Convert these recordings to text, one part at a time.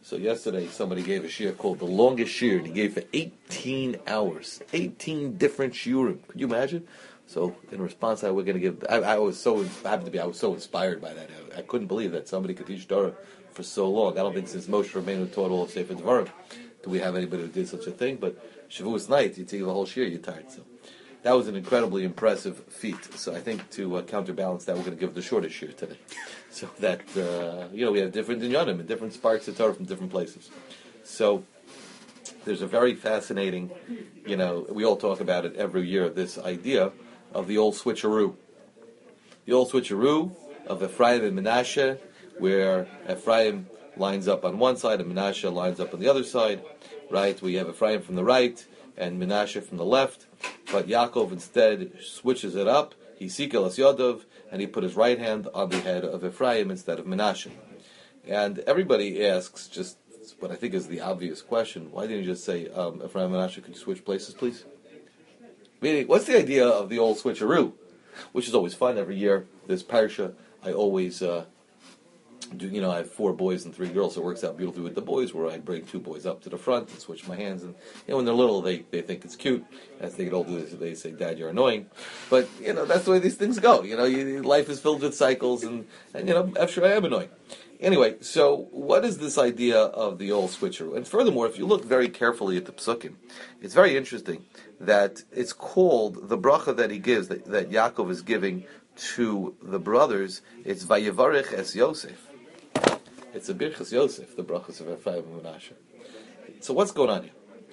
So yesterday somebody gave a shiur called the longest shiur, and he gave for 18 hours, 18 different shiurim. Could you imagine? So in response, we're going to give. I was so inspired by that. I couldn't believe that somebody could teach Torah for so long. I don't think since Moshe Rabbeinu taught all of Sefer Devarim do we have anybody who did such a thing. But Shavuos night, you take the whole shiur, you're tired. So that was an incredibly impressive feat. So I think to counterbalance that, we're going to give the shortest shiur today. So that, we have different inyanim and different sparks of Torah from different places. So there's a very fascinating, we all talk about it every year, this idea of the old switcheroo. The old switcheroo of Ephraim and Menashe, where Ephraim lines up on one side and Menashe lines up on the other side, right? We have Ephraim from the right and Menashe from the left, but Yaakov instead switches it up. He sikel as Yodov, and he put his right hand on the head of Ephraim instead of Menashe. And everybody asks, just what I think is the obvious question, why didn't you just say, Ephraim and Menashe, could you switch places, please? Meaning, what's the idea of the old switcheroo? Which is always fun every year. This parsha, I always do, I have 4 boys and 3 girls, so it works out beautifully with the boys, where I bring 2 boys up to the front and switch my hands. And when they're little, they think it's cute. As they get older, they say, "Dad, you're annoying." But that's the way these things go. Life is filled with cycles, and after I am annoying. Anyway, so what is this idea of the old switcheroo? And furthermore, if you look very carefully at the psukim, it's very interesting that it's called the bracha that he gives, that Yaakov is giving to the brothers. It's Vayevarech es Yosef. It's a Birchas Yosef, the brachas of Ephraim and Menashe. So what's going on here?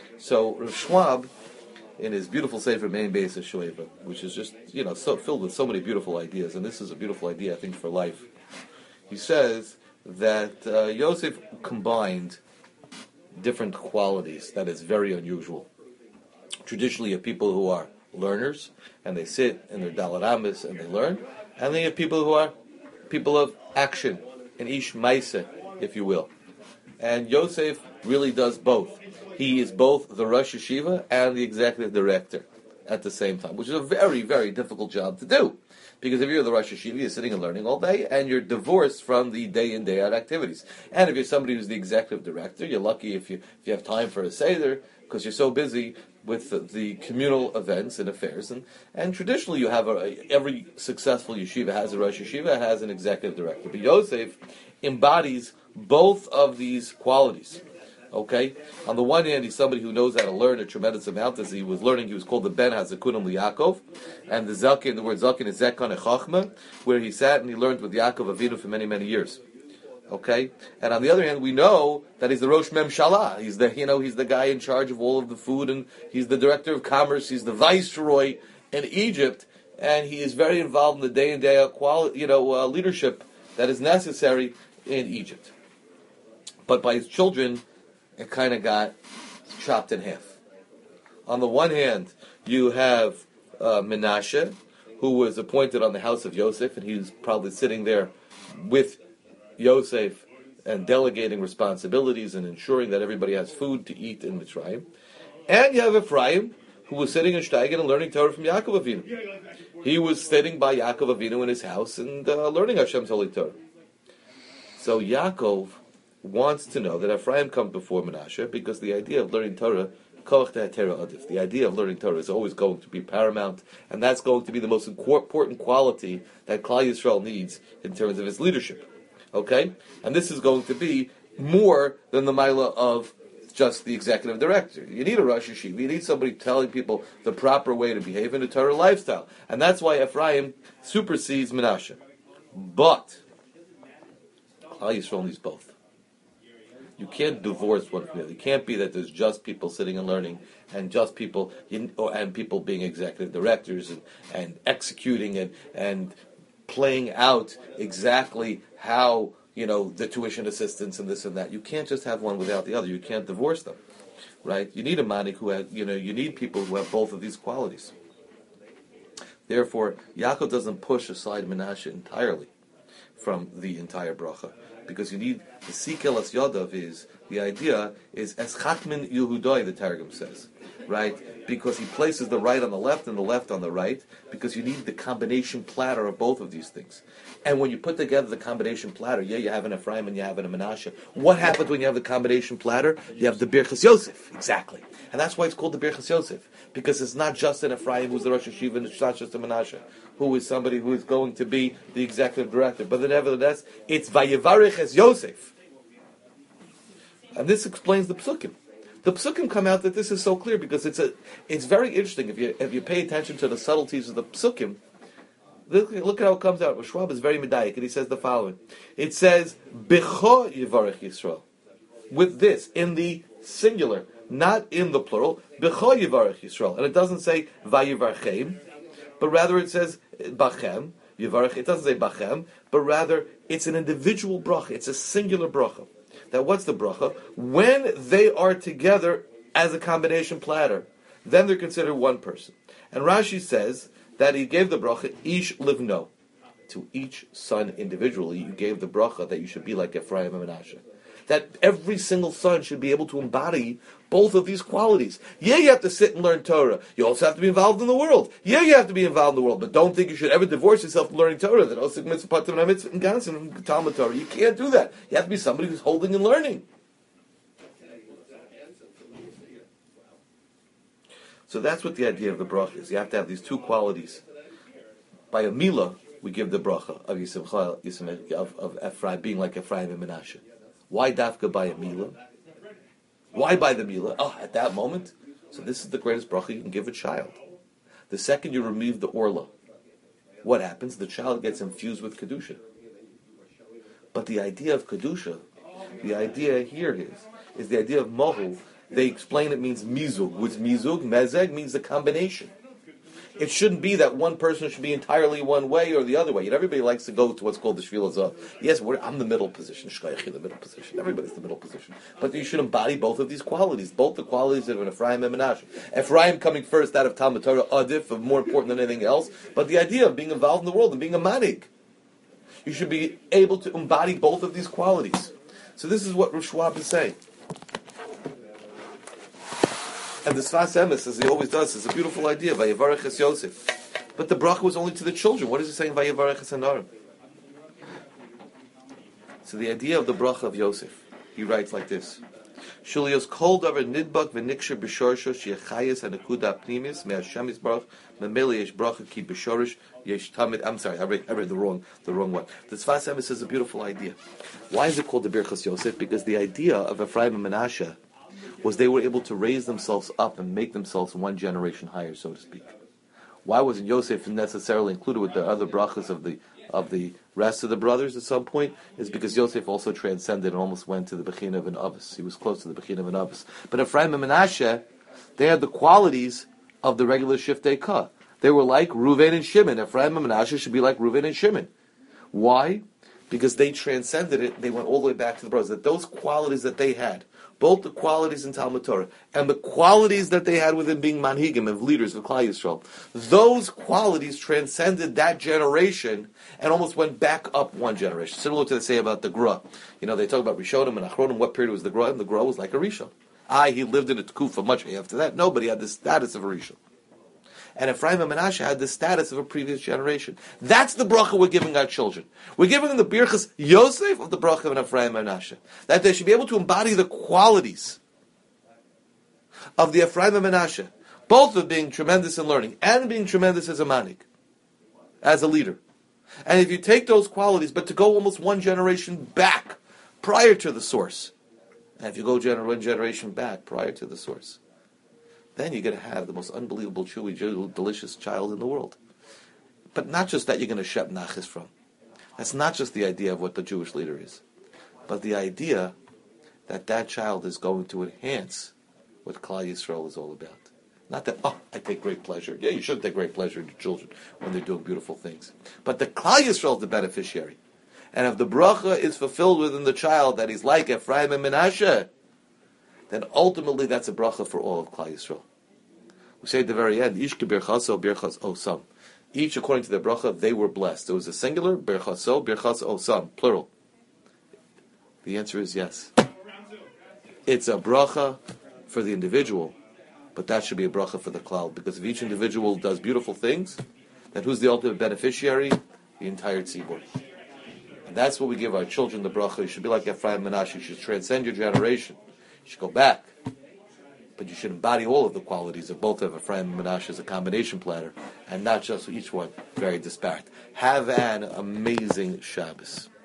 So Rav Schwab, in his beautiful Sefer Mein Beis HaShoeva, which is just, so filled with so many beautiful ideas, and this is a beautiful idea, I think, for life. He says that Yosef combined different qualities that is very unusual. Traditionally, you have people who are learners, and they sit in their Dalet Amos and they learn, and then you have people who are people of action, an ish maaseh, if you will. And Yosef really does both. He is both the Rosh Yeshiva and the executive director at the same time, which is a very, very difficult job to do. Because if you're the Rosh Yeshiva, you're sitting and learning all day, and you're divorced from the day in, day out activities. And if you're somebody who's the executive director, you're lucky if you have time for a Seder, because you're so busy with the communal events and affairs. And traditionally you have every successful yeshiva has a Rosh Yeshiva, has an executive director. But Yosef embodies both of these qualities. Okay? On the one hand, he's somebody who knows how to learn a tremendous amount. As he was learning, he was called the Ben Hazakunim Liyaakov. And the Zakin, the word Zakin is Zekon Echachma, where he sat and he learned with Yaakov Avinu for many, many years. Okay, and on the other hand, we know that he's the Rosh Memshalah. He's the guy in charge of all of the food, and he's the director of commerce. He's the viceroy in Egypt, and he is very involved in the day in day out leadership that is necessary in Egypt. But by his children, it kind of got chopped in half. On the one hand, you have Menashe, who was appointed on the house of Yosef, and he was probably sitting there with Yosef and delegating responsibilities and ensuring that everybody has food to eat in Mitzrayim. And you have Ephraim, who was sitting in Steigen and learning Torah from Yaakov Avinu. He was sitting by Yaakov Avinu in his house and learning Hashem's holy Torah. So Yaakov wants to know that Ephraim comes before Menashe, because the idea of learning Torah, the idea of learning Torah is always going to be paramount, and that's going to be the most important quality that Klal Yisrael needs in terms of its leadership. Okay? And this is going to be more than the Maila of just the executive director. You need a Rosh Yeshiva. You need somebody telling people the proper way to behave in a Torah lifestyle. And that's why Ephraim supersedes Menashe. But Klal Yisrael needs both. You can't divorce one from the other. It can't be that there's just people sitting and learning, and just people and people being executive directors and executing and playing out exactly how, the tuition assistance and this and that. You can't just have one without the other. You can't divorce them, right? You need a manik who has, you need people who have both of these qualities. Therefore, Yaakov doesn't push aside Menashe entirely from the entire bracha, because you need the sikel as yadav. The idea is es chatmin Yehudai, the Targum says. right? Because he places the right on the left and the left on the right, because you need the combination platter of both of these things. And when you put together the combination platter, you have an Ephraim and you have an Menashe. What happens when you have the combination platter? You have the Birchas Yosef, exactly. And that's why it's called the Birchas Yosef, because it's not just an Ephraim who's the Rosh Hashiva, and it's not just a Menashe, who is somebody who is going to be the executive director. But nevertheless, it's Vayevarech es Yosef. And this explains the Psukim. The Psukim come out that this is so clear because it's very interesting if you pay attention to the subtleties of the Psukim. Look at how it comes out. Schwab is very medayik, and he says the following. It says, B'cho Yivarech Yisrael. With this, in the singular, not in the plural, B'cho Yivarech Yisrael. And it doesn't say Vayivarchem, but rather it says Bachem, Yivarech. It doesn't say Bachem, but rather it's an individual bracha. It's a singular bracha. Now what's the bracha? When they are together as a combination platter, then they're considered one person. And Rashi says that he gave the bracha ish livno, to each son individually. You gave the bracha that you should be like Ephraim and Menashe. That every single son should be able to embody both of these qualities. Yeah, you have to sit and learn Torah. You also have to be involved in the world. Yeah, you have to be involved in the world, but don't think you should ever divorce yourself from learning Torah. That also mitzvah mitzvah and ganzen Talmud Torah. You can't do that. You have to be somebody who's holding and learning. So that's what the idea of the bracha is. You have to have these two qualities. By a milah, we give the bracha of Yisrael, of Ephraim, being like Ephraim and Menashe. Why dafka by a milah? Why by the milah? Oh, at that moment. So this is the greatest bracha you can give a child. The second you remove the orla, what happens? The child gets infused with kedusha. But the idea of kedusha, the idea here is the idea of mohu. They explain it means mizug. What's mizug? Mezeg means the combination. It shouldn't be that one person should be entirely one way or the other way. Everybody likes to go to what's called the Shvila Zav. Yes, I'm the middle position. Shkayach, the middle position. Everybody's the middle position. But you should embody both of these qualities, both the qualities of an Ephraim and Menashe. Ephraim coming first out of Talmud Torah, adif, more important than anything else. But the idea of being involved in the world and being a manig. You should be able to embody both of these qualities. So this is what Rosh Schwab is saying. And the Sfas Emes, as he always does, is a beautiful idea. Vayevarech es Yosef. But the bracha was only to the children. What is he saying? Vayevarech es Hanarim. So the idea of the bracha of Yosef, he writes like this: Shulios kol davar nidbak v'niksher b'shorsho sheyachayis hanakuda pnimis me'Hashem yisbarach memeli yesh bracha ki b'shorish yesh tamid. I'm sorry, I read the wrong one. The Sfas Emes says a beautiful idea. Why is it called the Birchas Yosef? Because the idea of Ephraim and Menashe was they were able to raise themselves up and make themselves one generation higher, so to speak. Why wasn't Yosef necessarily included with the other brachas of the rest of the brothers at some point? Is because Yosef also transcended and almost went to the Bechina of an Avos. He was close to the Bechina of an Avos. But Ephraim and Menashe, they had the qualities of the regular Shiftei Ka. They were like Reuven and Shimon. Ephraim and Menashe should be like Reuven and Shimon. Why? Because they transcended it. They went all the way back to the brothers. That those qualities that they had, both the qualities in Talmud Torah and the qualities that they had within being manhigim, of leaders of Klal Yisrael, those qualities transcended that generation and almost went back up one generation. Similar to they say about the Gra. They talk about Rishonim and Achronim. What period was the Gra? And the Gra was like a Rishon. He lived in a Tkufa much after that. Nobody had the status of a Rishon. And Ephraim and Menashe had the status of a previous generation. That's the bracha we're giving our children. We're giving them the Birchas Yosef of the bracha of Ephraim and Menashe. That they should be able to embody the qualities of the Ephraim and Menashe, both of being tremendous in learning and being tremendous as a manik, as a leader. And if you take those qualities, but to go almost one generation back prior to the source, and if you go one generation back prior to the source, then you're going to have the most unbelievable, chewy, delicious child in the world. But not just that you're going to shep nachas from. That's not just the idea of what the Jewish leader is. But the idea that that child is going to enhance what Klal Yisrael is all about. Not that, I take great pleasure. Yeah, you should take great pleasure in your children when they're doing beautiful things. But the Klal Yisrael is the beneficiary. And if the bracha is fulfilled within the child that he's like Ephraim and Menashe, then ultimately that's a bracha for all of Klal Yisrael. We say at the very end, Ish birchaso birchas osam. Each according to their bracha, they were blessed. There was a singular, birchaso, birchas osam, plural. The answer is yes. It's a bracha for the individual, but that should be a bracha for the klal, because if each individual does beautiful things, then who's the ultimate beneficiary? The entire tzibur. And that's what we give our children the bracha. You should be like Ephraim Menashe. You should transcend your generation. You should go back. But you should embody all of the qualities of both of Ephraim and Menashe as a combination platter, and not just each one very disparate. Have an amazing Shabbos.